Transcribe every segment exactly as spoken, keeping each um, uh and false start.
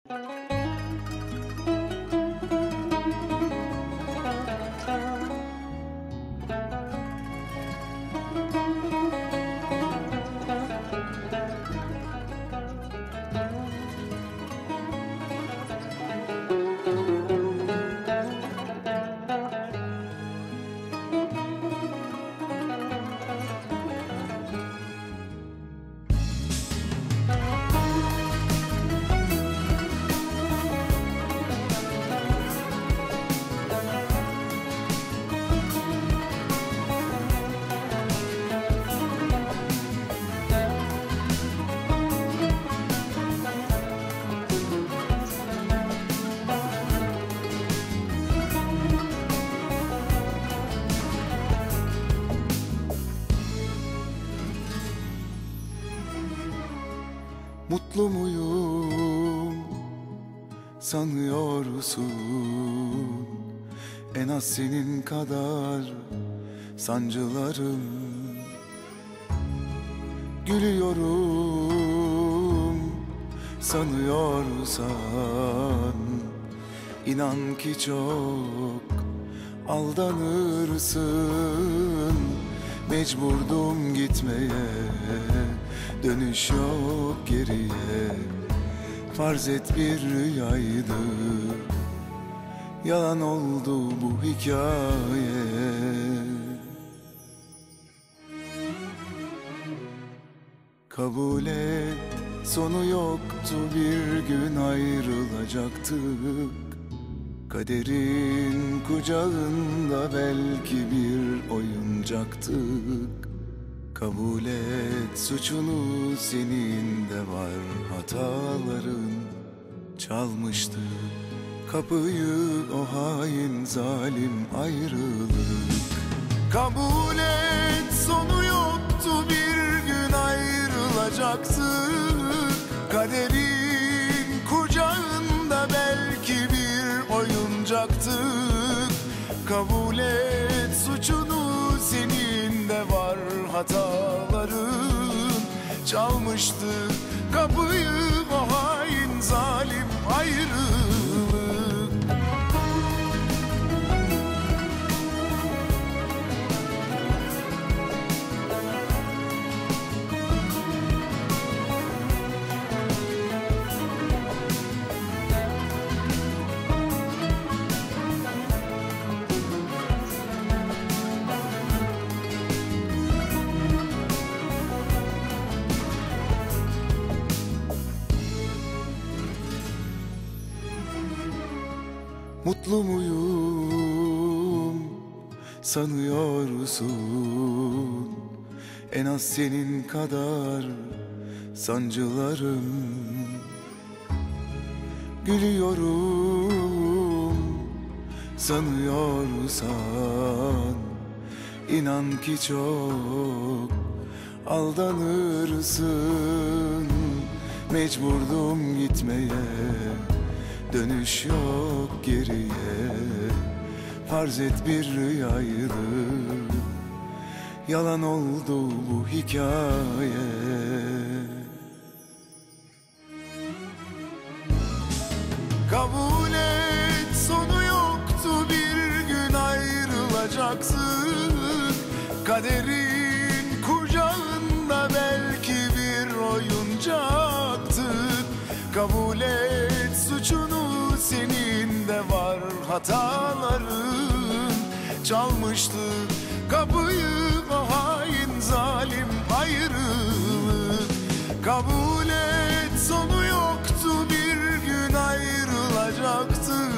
Mutlu muyum sanıyorsun? En az senin kadar sancılarım. Gülüyorum sanıyorsan, inan ki çok aldanırsın. Mecburdum gitmeye, dönüş yok geriye. Farz et bir rüyaydı, yalan oldu bu hikaye. Kabul et, sonu yoktu, bir gün ayrılacaktık. Kaderin kucağında belki bir oyuncaktık. Kabul et suçunu, senin de var hataların. Çalmıştı kapıyı o hain zalim ayrılık. Kabul et, sonu yoktu, bir gün ayrılacaktık. Kaderin kucağında belki bir oyuncaktık. Kabul et suçunu, senin de var hataların. Çalmıştı kapıyı o hain zalim ayrılık. Mutlu muyum sanıyorsun? En az senin kadar sancılarım. Gülüyorum sanıyorsan, inan ki çok aldanırsın. Mecburdum gitmeye, dönüş yok geriye. Farz et bir rüyaydı, yalan oldu bu hikaye. Kabul et, sonu yoktu, bir gün ayrılacaktık. Kaderin kucağında belki bir oyuncaktık. Kabul et suçunu, senin de var hataların. Çalmıştı kapıyı o hain zalim ayrılık. Kabul et, sonu yoktu, bir gün ayrılacaktık.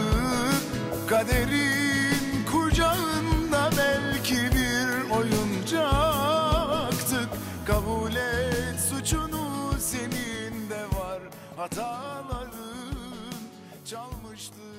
Kaderin kucağında belki bir oyuncaktık. Kabul et suçunu, senin de var hataların. Çalmıştı